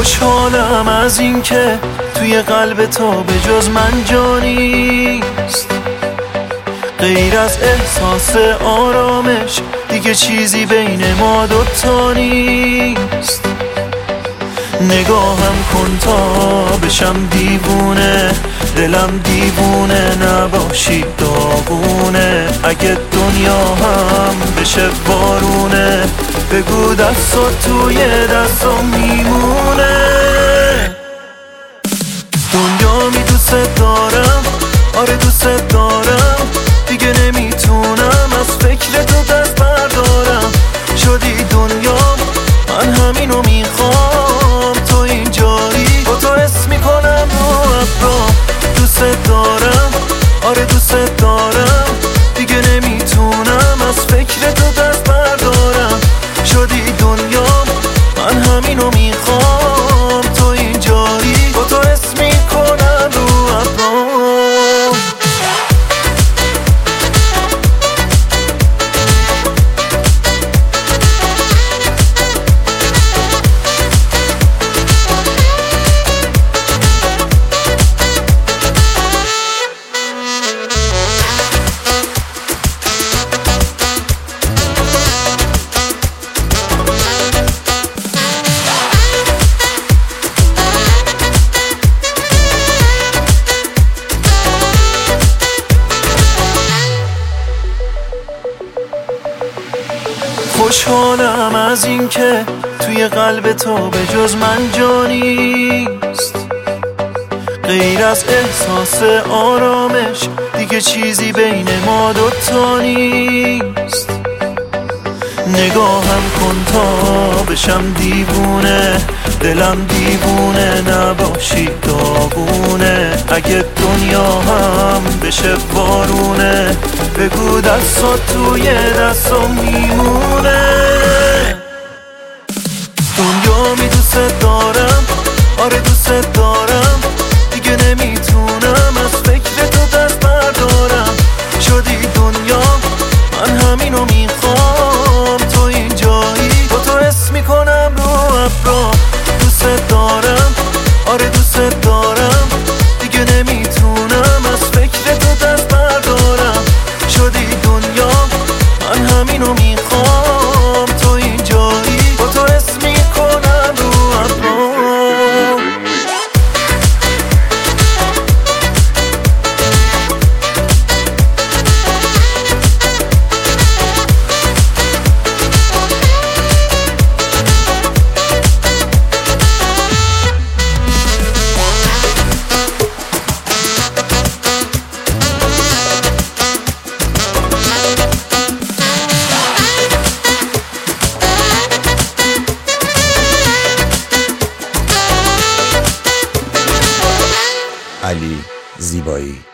خوشحالم از این که توی قلب تو به جز من جانیست، غیر از احساس آرامش دیگه چیزی بین ما دوتا نیست. نگاهم کن تا بشم دیوونه، دلم دیوونه نباشی داغونه. اگه دنیا هم بشه بارونه، بگو دستات توی دستم میمونه. دنیا دوست دارم، آره دوست دارم، دیگه نمیتونم از فکر تو دست بردارم. شدی دنیا من همینو میخوام، تو اینجایی با تو حس میکنم رو ابرام. دوست دارم، آره دوست دارم، دیگه نمیتونم از فکر تو دست بردارم. شدی دنیا من همینو میخوام، تو اینجایی با تو حس میکنم رو ابرام. خوشحالم از این که توی قلب تو به جز من جانیست، غیر از احساس آرامش دیگه چیزی بین ما دوتا نیست. نگاهم کن تا بشم دیوونه، دلم دیوونه نباشی داغونه. اگه دنیا هم بشه بارونه، بگو دستات توی دستم میمونه. دنیا دوست دارم، آره دوست دارم، دیگه نمیتونم از فکر تو دست بردارم. شدی دنیا من همینو میخوام، تو اینجایی با تو حس میکنم رو ابرام. دوست دارم، آره دوست دارم، دیگه نمیتونم از فکر تو دست بردارم. شدی دنیا من همینو میخوام، تو اینجایی با تو حس میکنم رو ابرام. علی زیبایی.